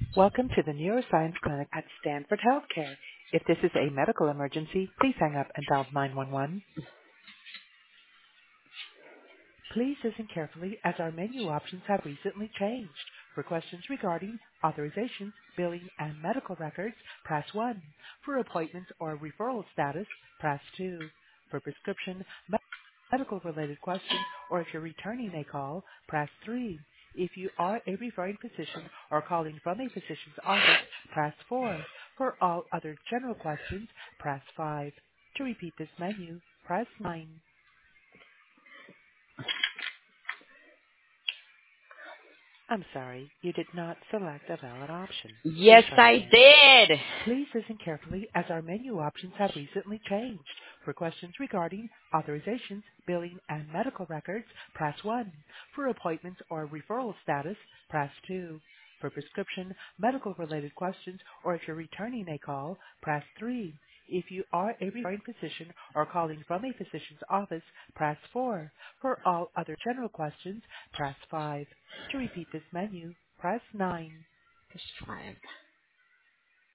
Welcome to the Neuroscience Clinic at Stanford Healthcare. If this is a medical emergency, please hang up and dial 911. Please listen carefully as our menu options have recently changed. For questions regarding authorizations, billing, and medical records, press 1. For appointments or referral status, press 2. For prescription, medical-related questions, or if you're returning a call, press 3. If you are a referring physician or calling from a physician's office, press 4. For all other general questions, press 5. To repeat this menu, press 9. I'm sorry, you did not select a valid option. Please Yes, try I again. did. Please listen carefully as our menu options have recently changed. For questions regarding authorizations, billing, and medical records, press 1. For appointments or referral status, press 2. For prescription, medical-related questions, or if you're returning a call, press 3. If you are a referring physician or calling from a physician's office, press 4. For all other general questions, press 5. To repeat this menu, press 9. It's fine.